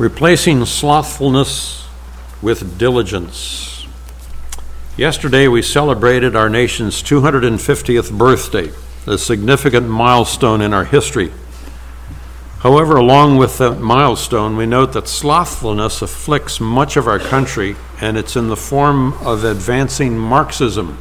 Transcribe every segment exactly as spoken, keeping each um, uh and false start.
Replacing slothfulness with diligence. Yesterday we celebrated our nation's two hundred fiftieth birthday, a significant milestone in our history. However, along with that milestone, we note that slothfulness afflicts much of our country, and it's in the form of advancing Marxism.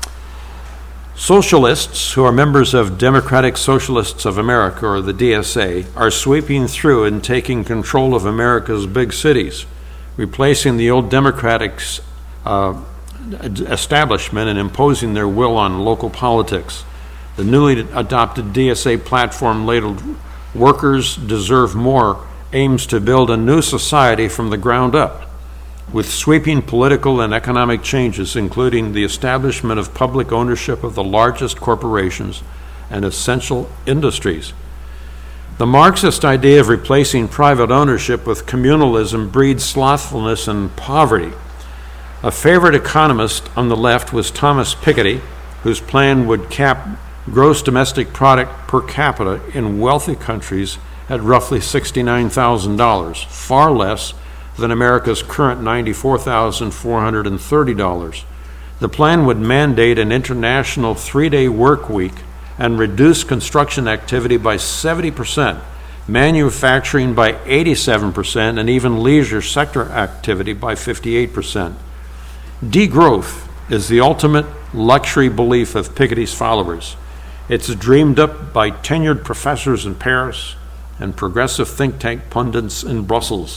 Socialists, who are members of Democratic Socialists of America, or the D S A, are sweeping through and taking control of America's big cities, replacing the old Democratic uh, establishment and imposing their will on local politics. The newly adopted D S A platform, labeled Workers Deserve More, aims to build a new society from the ground up, with sweeping political and economic changes, including the establishment of public ownership of the largest corporations and essential industries. The Marxist idea of replacing private ownership with communalism breeds slothfulness and poverty. A favorite economist on the left was Thomas Piketty, whose plan would cap gross domestic product per capita in wealthy countries at roughly sixty-nine thousand dollars, far less than America's current ninety-four thousand four hundred thirty dollars. The plan would mandate an international three-day work week and reduce construction activity by seventy percent, manufacturing by eighty-seven percent, and even leisure sector activity by fifty-eight percent. Degrowth is the ultimate luxury belief of Piketty's followers. It's dreamed up by tenured professors in Paris and progressive think tank pundits in Brussels.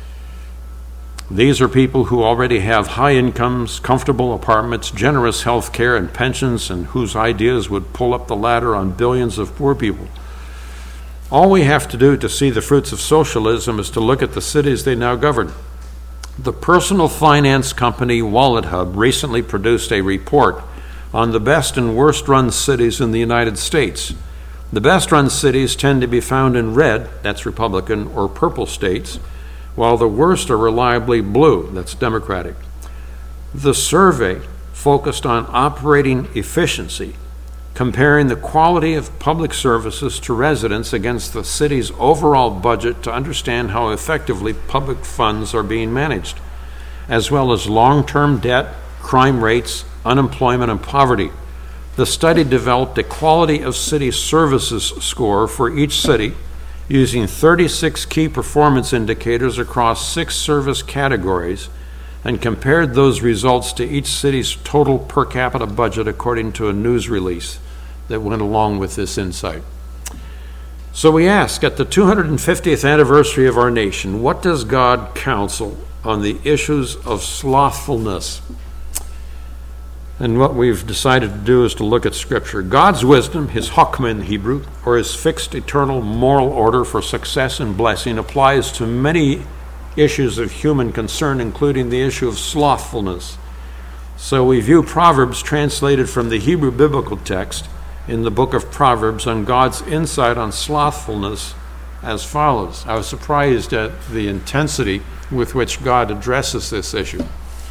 These are people who already have high incomes, comfortable apartments, generous health care, and pensions, and whose ideas would pull up the ladder on billions of poor people. All we have to do to see the fruits of socialism is to look at the cities they now govern. The personal finance company WalletHub recently produced a report on the best and worst run cities in the United States. The best run cities tend to be found in red, that's Republican, or purple states, while the worst are reliably blue, that's Democratic. The survey focused on operating efficiency, comparing the quality of public services to residents against the city's overall budget to understand how effectively public funds are being managed, as well as long-term debt, crime rates, unemployment, and poverty. The study developed a quality of city services score for each city, using thirty-six key performance indicators across six service categories, and compared those results to each city's total per capita budget according to a news release that went along with this insight. So we ask, at the two hundred fiftieth anniversary of our nation, what does God counsel on the issues of slothfulness? And what we've decided to do is to look at Scripture. God's wisdom, his hokmah in Hebrew, or his fixed eternal moral order for success and blessing, applies to many issues of human concern, including the issue of slothfulness. So we view Proverbs translated from the Hebrew biblical text in the book of Proverbs on God's insight on slothfulness as follows. I was surprised at the intensity with which God addresses this issue.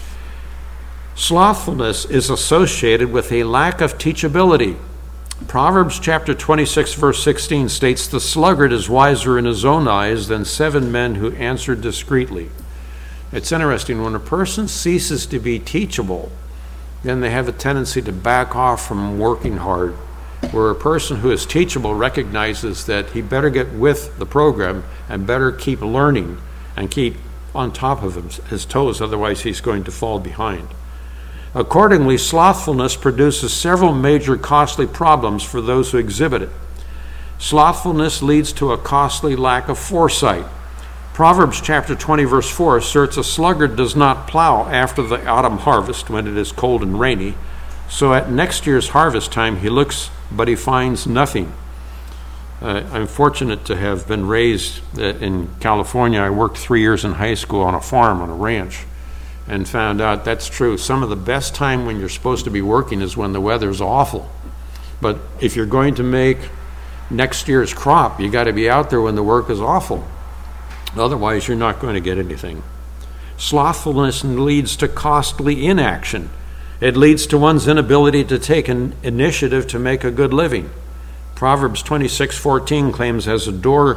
Slothfulness is associated with a lack of teachability. Proverbs chapter twenty-six, verse sixteen states, "The sluggard is wiser in his own eyes than seven men who answer discreetly." It's interesting, when a person ceases to be teachable, then they have a tendency to back off from working hard. Where a person who is teachable recognizes that he better get with the program and better keep learning and keep on top of his toes, otherwise he's going to fall behind. Accordingly, slothfulness produces several major costly problems for those who exhibit it. Slothfulness leads to a costly lack of foresight. Proverbs chapter twenty, verse four asserts, "A sluggard does not plow after the autumn harvest when it is cold and rainy, so at next year's harvest time he looks, but he finds nothing." Uh, I'm fortunate to have been raised in California. I worked three years in high school on a farm, on a ranch, and found out that's true. Some of the best time when you're supposed to be working is when the weather's awful. But if you're going to make next year's crop, you got to be out there when the work is awful. Otherwise, you're not going to get anything. Slothfulness leads to costly inaction. It leads to one's inability to take an initiative to make a good living. Proverbs twenty-six fourteen claims, "As a door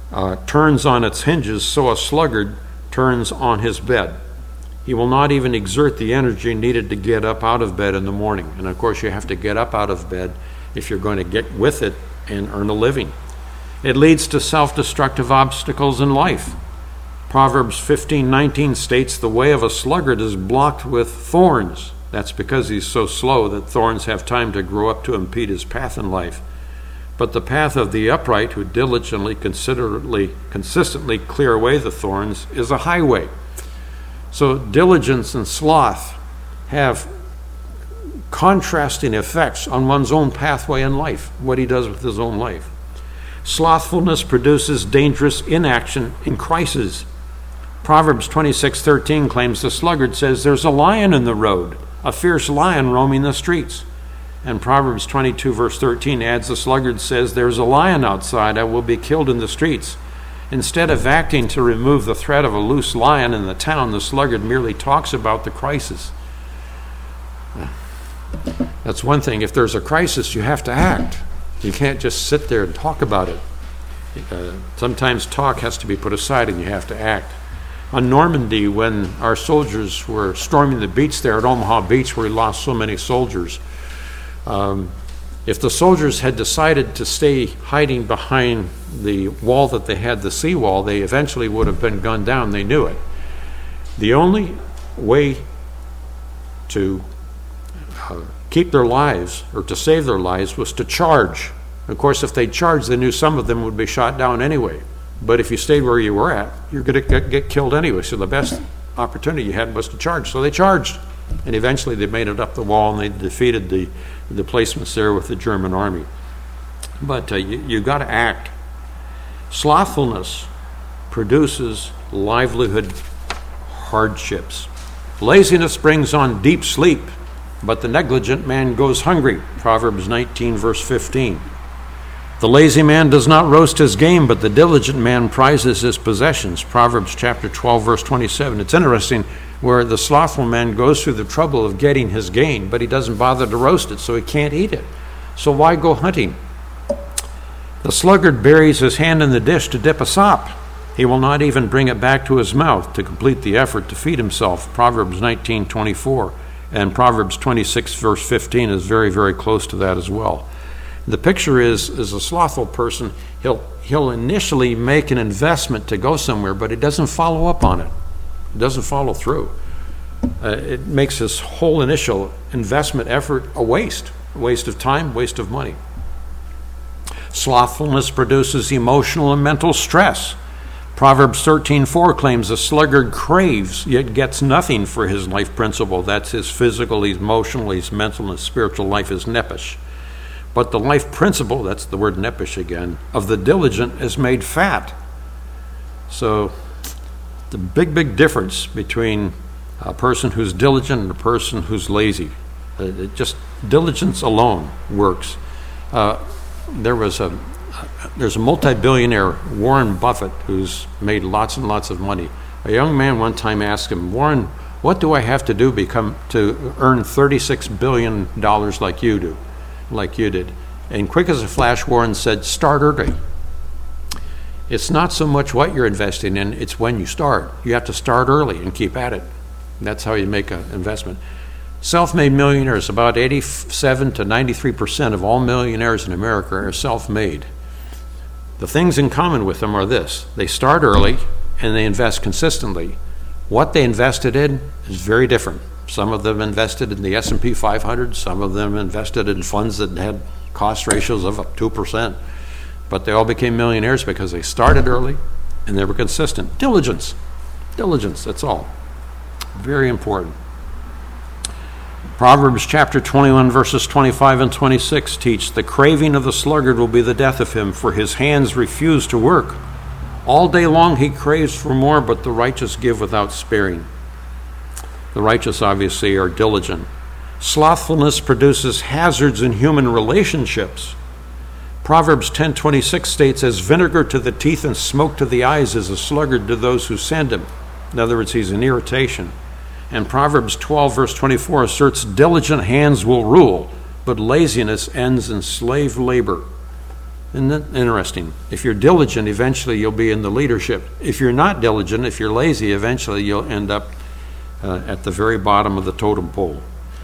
uh, turns on its hinges, so a sluggard turns on his bed. He will not even exert the energy needed to get up out of bed in the morning. And of course, you have to get up out of bed if you're going to get with it and earn a living. It leads to self-destructive obstacles in life. Proverbs fifteen nineteen states, "The way of a sluggard is blocked with thorns." That's because he's so slow that thorns have time to grow up to impede his path in life. But the path of the upright, who diligently, considerately, consistently clear away the thorns, is a highway. So diligence and sloth have contrasting effects on one's own pathway in life, what he does with his own life. Slothfulness produces dangerous inaction in crisis. Proverbs twenty-six thirteen claims the sluggard says, "There's a lion in the road, a fierce lion roaming the streets." And Proverbs twenty-two verse thirteen adds, the sluggard says, "There's a lion outside, I will be killed in the streets." Instead of acting to remove the threat of a loose lion in the town, the sluggard merely talks about the crisis. That's one thing. If there's a crisis, you have to act. You can't just sit there and talk about it. Uh, sometimes talk has to be put aside and you have to act. On Normandy, when our soldiers were storming the beach there at Omaha Beach, where we lost so many soldiers, um, if the soldiers had decided to stay hiding behind the wall that they had, the seawall, they eventually would have been gunned down. They knew it. The only way to uh, keep their lives, or to save their lives, was to charge. Of course, if they charged, they knew some of them would be shot down anyway. But if you stayed where you were at, you're going to get, get killed anyway. So the best opportunity you had was to charge. So they charged. And eventually they made it up the wall and they defeated the, the placements there with the German army. But uh, you, you got to act. Slothfulness produces livelihood hardships. Laziness brings on deep sleep, but the negligent man goes hungry. Proverbs nineteen verse fifteen. The lazy man does not roast his game, but the diligent man prizes his possessions. Proverbs chapter twelve verse twenty-seven. It's interesting where the slothful man goes through the trouble of getting his gain, but he doesn't bother to roast it, so he can't eat it. So why go hunting? The sluggard buries his hand in the dish to dip a sop. He will not even bring it back to his mouth to complete the effort to feed himself. Proverbs nineteen twenty-four. And Proverbs twenty-six verse fifteen is very, very close to that as well. The picture is, is a slothful person, he'll, he'll initially make an investment to go somewhere, but he doesn't follow up on it. It doesn't follow through. Uh, it makes his whole initial investment effort a waste, a waste of time, waste of money. Slothfulness produces emotional and mental stress. Proverbs thirteen four claims the sluggard craves, yet gets nothing for his life principle. That's his physical, his emotional, his mental, and his spiritual life is nephesh. But the life principle, that's the word nephesh again, of the diligent is made fat. So the big, big difference between a person who's diligent and a person who's lazy. Uh, it just diligence alone works. Uh, there was a there's a multi-billionaire, Warren Buffett, who's made lots and lots of money. A young man one time asked him, "Warren, what do I have to do become to earn thirty-six billion dollars like you do, like you did?" And quick as a flash, Warren said, "Start early." It's not so much what you're investing in, it's when you start. You have to start early and keep at it. That's how you make an investment. Self-made millionaires, about eighty-seven to ninety-three percent of all millionaires in America are self-made. The things in common with them are this: they start early and they invest consistently. What they invested in is very different. Some of them invested in the S and P five hundred, some of them invested in funds that had cost ratios of up two percent. But they all became millionaires because they started early and they were consistent. Diligence. Diligence, that's all. Very important. Proverbs chapter twenty-one, verses twenty-five and twenty-six teach, "The craving of the sluggard will be the death of him, for his hands refuse to work. All day long he craves for more, but the righteous give without sparing." The righteous, obviously, are diligent. Slothfulness produces hazards in human relationships. Proverbs ten twenty-six states, "As vinegar to the teeth and smoke to the eyes is a sluggard to those who send him." In other words, he's an irritation. And Proverbs twelve verse twenty-four asserts, "Diligent hands will rule, but laziness ends in slave labor." Isn't that interesting? If you're diligent, eventually you'll be in the leadership. If you're not diligent, if you're lazy, eventually you'll end up uh, at the very bottom of the totem pole.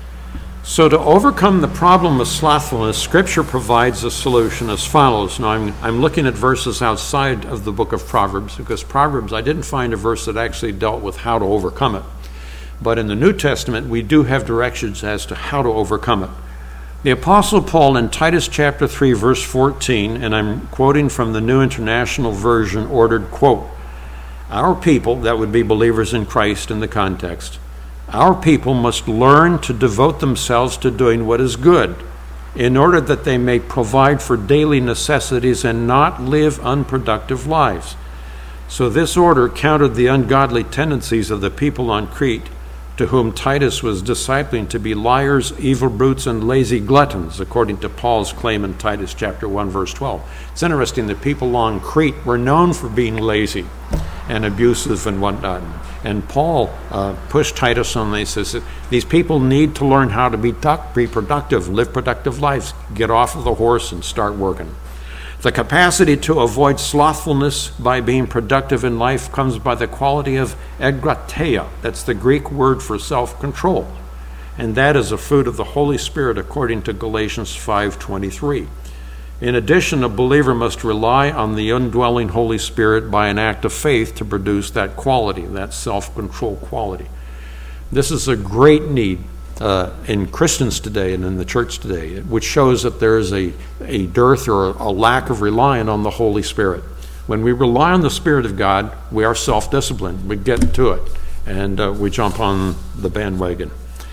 So to overcome the problem of slothfulness, Scripture provides a solution as follows. Now I'm, I'm looking at verses outside of the book of Proverbs, because Proverbs, I didn't find a verse that actually dealt with how to overcome it. But in the New Testament, we do have directions as to how to overcome it. The Apostle Paul in Titus chapter three, verse fourteen, and I'm quoting from the New International Version, ordered, quote, "Our people," that would be believers in Christ in the context, "our people must learn to devote themselves to doing what is good, in order that they may provide for daily necessities and not live unproductive lives." So this order countered the ungodly tendencies of the people on Crete, to whom Titus was discipling to be liars, evil brutes, and lazy gluttons, according to Paul's claim in Titus chapter one, verse twelve. It's interesting that people on Crete were known for being lazy and abusive and whatnot. And Paul uh, pushed Titus on this. He says, these people need to learn how to be, duck, be productive, live productive lives, get off of the horse and start working. The capacity to avoid slothfulness by being productive in life comes by the quality of egrateia. That's the Greek word for self-control. And that is a fruit of the Holy Spirit according to Galatians five twenty-three. In addition, a believer must rely on the indwelling Holy Spirit by an act of faith to produce that quality, that self-control quality. This is a great need Uh, in Christians today and in the church today, which shows that there is a, a dearth or a, a lack of relying on the Holy Spirit. When we rely on the Spirit of God, we are self-disciplined. We get to it, and uh, we jump on the bandwagon.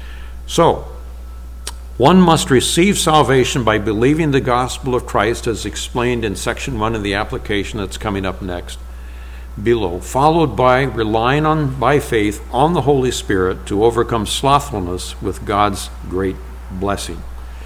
So, one must receive salvation by believing the gospel of Christ, as explained in section one of the application that's coming up next below, followed by relying on by faith on the Holy Spirit to overcome slothfulness with God's great blessing.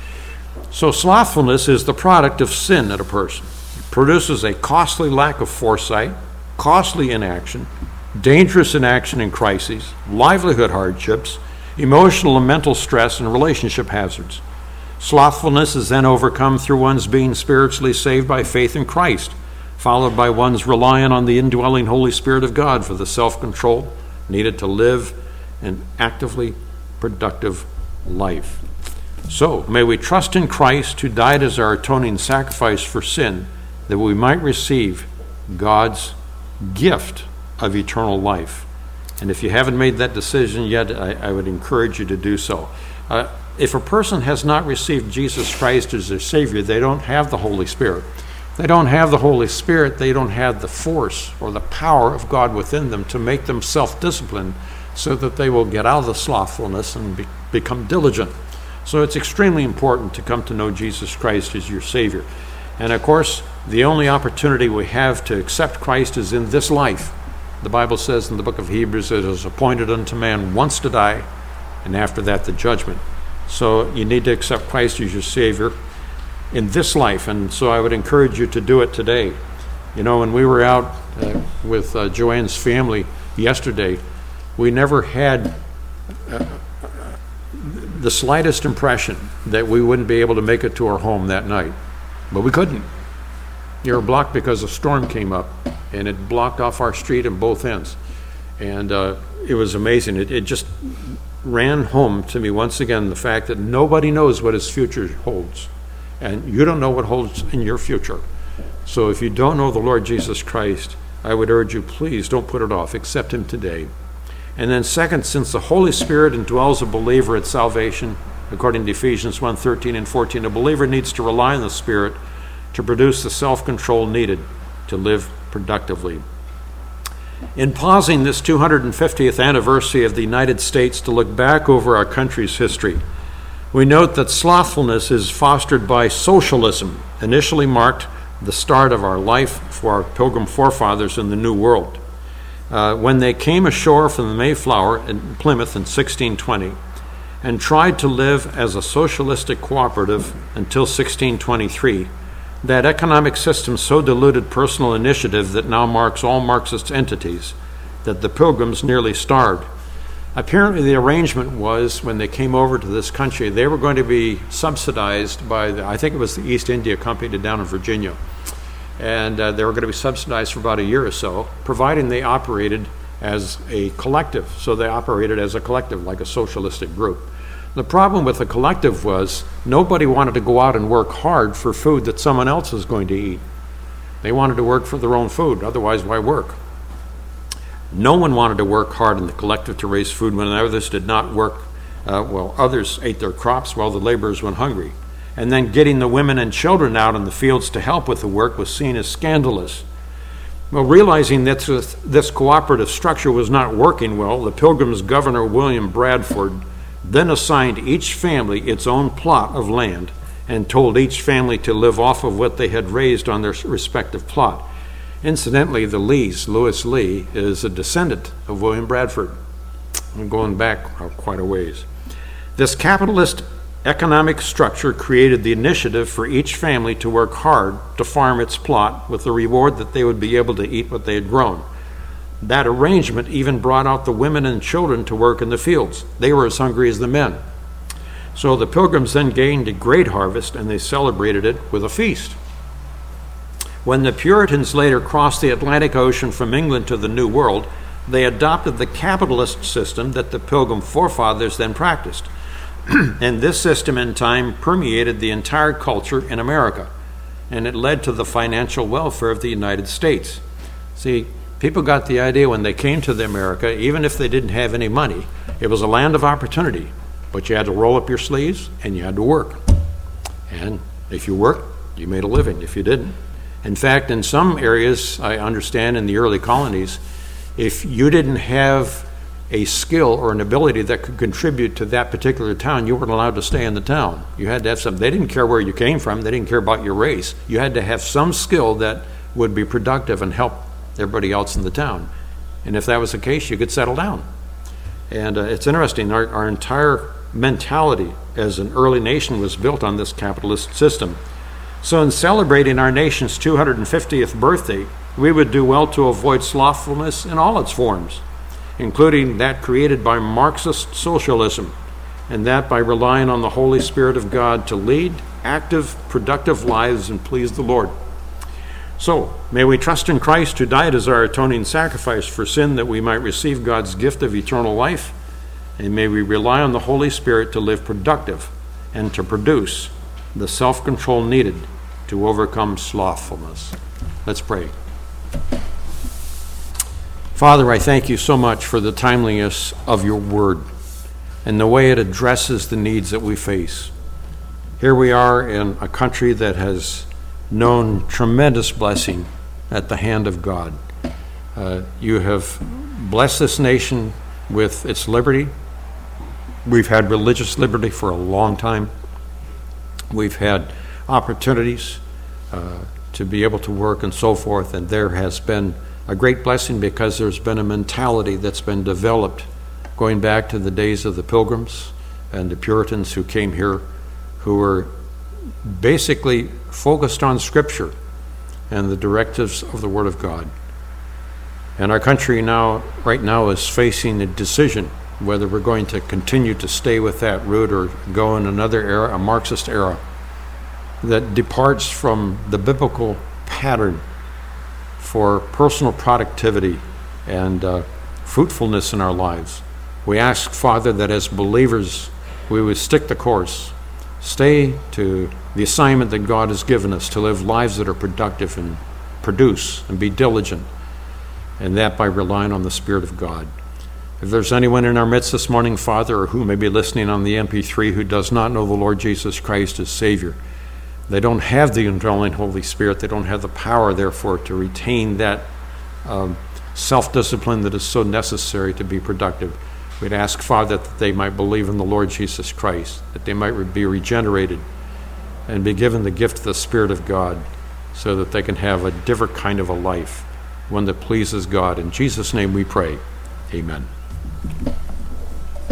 So slothfulness is the product of sin in a person. It produces a costly lack of foresight, costly inaction, dangerous inaction in crises, livelihood hardships, emotional and mental stress, and relationship hazards. Slothfulness is then overcome through one's being spiritually saved by faith in Christ, followed by one's relying on the indwelling Holy Spirit of God for the self-control needed to live an actively productive life. So, may we trust in Christ, who died as our atoning sacrifice for sin, that we might receive God's gift of eternal life. And if you haven't made that decision yet, I, I would encourage you to do so. Uh, if a person has not received Jesus Christ as their Savior, they don't have the Holy Spirit. They don't have the Holy Spirit, they don't have the force or the power of God within them to make them self-disciplined so that they will get out of the slothfulness and be, become diligent. So it's extremely important to come to know Jesus Christ as your Savior. And of course, the only opportunity we have to accept Christ is in this life. The Bible says in the book of Hebrews, it is appointed unto man once to die, and after that the judgment. So you need to accept Christ as your Savior in this life, and so I would encourage you to do it today. You know, when we were out uh, with uh, Joanne's family yesterday, we never had uh, the slightest impression that we wouldn't be able to make it to our home that night, but we couldn't. You were blocked because a storm came up, and it blocked off our street on both ends, and uh, it was amazing. It, it just ran home to me once again the fact that nobody knows what his future holds. And you don't know what holds in your future. So if you don't know the Lord Jesus Christ, I would urge you, please don't put it off. Accept him today. And then second, since the Holy Spirit indwells a believer at salvation, according to Ephesians one thirteen and fourteen, a believer needs to rely on the Spirit to produce the self-control needed to live productively. In pausing this two hundred fiftieth anniversary of the United States to look back over our country's history, we note that slothfulness is fostered by socialism, initially marked the start of our life for our Pilgrim forefathers in the New World. Uh, when they came ashore from the Mayflower in Plymouth in sixteen twenty and tried to live as a socialistic cooperative until sixteen twenty-three, that economic system so diluted personal initiative that now marks all Marxist entities that the Pilgrims nearly starved. Apparently the arrangement was when they came over to this country, they were going to be subsidized by, the, I think it was the East India Company down in Virginia. And uh, they were going to be subsidized for about a year or so, providing they operated as a collective. So they operated as a collective, like a socialistic group. The problem with the collective was nobody wanted to go out and work hard for food that someone else was going to eat. They wanted to work for their own food, otherwise why work? No one wanted to work hard in the collective to raise food when others did not work, uh, well, others ate their crops while the laborers went hungry. And then getting the women and children out in the fields to help with the work was seen as scandalous. Well, realizing that this, this cooperative structure was not working well, the Pilgrims' governor, William Bradford, then assigned each family its own plot of land and told each family to live off of what they had raised on their respective plot. Incidentally, the Lees, Lewis Lee, is a descendant of William Bradford. I'm going back quite a ways. This capitalist economic structure created the initiative for each family to work hard to farm its plot with the reward that they would be able to eat what they had grown. That arrangement even brought out the women and children to work in the fields. They were as hungry as the men. So the Pilgrims then gained a great harvest, and they celebrated it with a feast. When the Puritans later crossed the Atlantic Ocean from England to the New World, they adopted the capitalist system that the Pilgrim forefathers then practiced. And this system in time permeated the entire culture in America, and it led to the financial welfare of the United States. See, people got the idea when they came to the America, even if they didn't have any money, it was a land of opportunity, but you had to roll up your sleeves and you had to work. And if you worked, you made a living. If you didn't, in fact, in some areas, I understand in the early colonies, if you didn't have a skill or an ability that could contribute to that particular town, you weren't allowed to stay in the town. You had to have something. They didn't care where you came from. They didn't care about your race. You had to have some skill that would be productive and help everybody else in the town. And if that was the case, you could settle down. And uh, it's interesting, our, our entire mentality as an early nation was built on this capitalist system. So in celebrating our nation's two hundred fiftieth birthday, we would do well to avoid slothfulness in all its forms, including that created by Marxist socialism, and that by relying on the Holy Spirit of God to lead active, productive lives and please the Lord. So, may we trust in Christ who died as our atoning sacrifice for sin that we might receive God's gift of eternal life, and may we rely on the Holy Spirit to live productive and to produce the self-control needed to overcome slothfulness. Let's pray. Father, I thank you so much for the timeliness of your word and the way it addresses the needs that we face. Here we are in a country that has known tremendous blessing at the hand of God. Uh, you have blessed this nation with its liberty. We've had religious liberty for a long time. We've had opportunities uh, to be able to work and so forth, and there has been a great blessing because there's been a mentality that's been developed going back to the days of the Pilgrims and the Puritans who came here, who were basically focused on Scripture and the directives of the Word of God. And our country now, right now, is facing a decision whether we're going to continue to stay with that route or go in another era, a Marxist era, that departs from the biblical pattern for personal productivity and uh, fruitfulness in our lives. We ask, Father, that as believers we would stick the course, stay to the assignment that God has given us to live lives that are productive and produce and be diligent, and that by relying on the Spirit of God. If there's anyone in our midst this morning, Father, or who may be listening on the M P three who does not know the Lord Jesus Christ as Savior, they don't have the indwelling Holy Spirit. They don't have the power, therefore, to retain that um, self-discipline that is so necessary to be productive. We'd ask, Father, that they might believe in the Lord Jesus Christ, that they might be regenerated and be given the gift of the Spirit of God so that they can have a different kind of a life, one that pleases God. In Jesus' name we pray. Amen.